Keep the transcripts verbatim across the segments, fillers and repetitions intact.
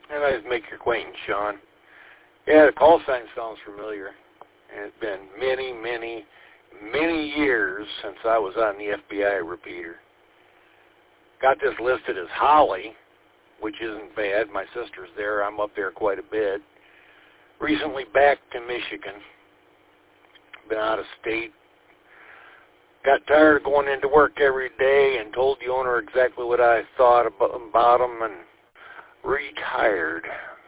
And I just make your acquaintance, Sean. Yeah, the call sign sounds familiar. And it's been many, many, many years since I was on the F B I repeater. Got this listed as Holly, which isn't bad. My sister's there. I'm up there quite a bit. Recently back to Michigan. Been out of state. Got tired of going into work every day and told the owner exactly what I thought about, about him and retired.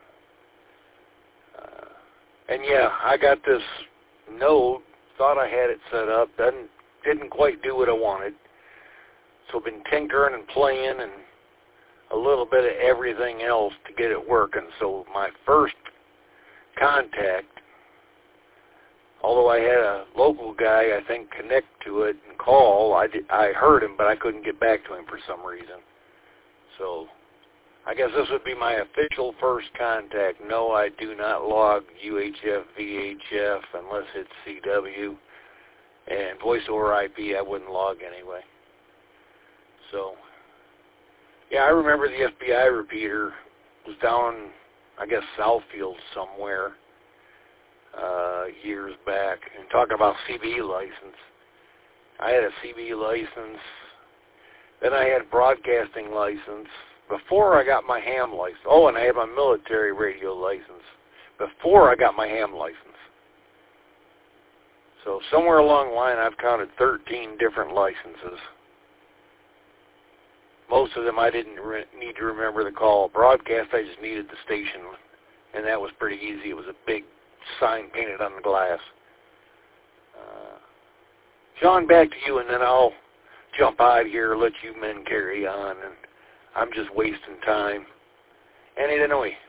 Uh, and yeah, I got this note, thought I had it set up, doesn't, didn't quite do what I wanted. So been tinkering and playing and a little bit of everything else to get it working. So my first contact, although I had a local guy, I think, connect to it and call, I, did, I heard him, but I couldn't get back to him for some reason. So I guess this would be my official first contact. No, I do not log U H F, V H F unless it's C W. And voice over I P I wouldn't log anyway. So, yeah, I remember the F B I repeater was down, I guess, Southfield somewhere uh, years back. And talking about C B license, I had a C B license. Then I had a broadcasting license before I got my ham license. Oh, and I had my military radio license before I got my ham license. So somewhere along the line, I've counted thirteen different licenses. Most of them I didn't re- need to remember the call. Broadcast, I just needed the station, and that was pretty easy. It was a big sign painted on the glass. Uh, Sean, back to you, and then I'll jump out of here, let you men carry on, and I'm just wasting time. And anyway,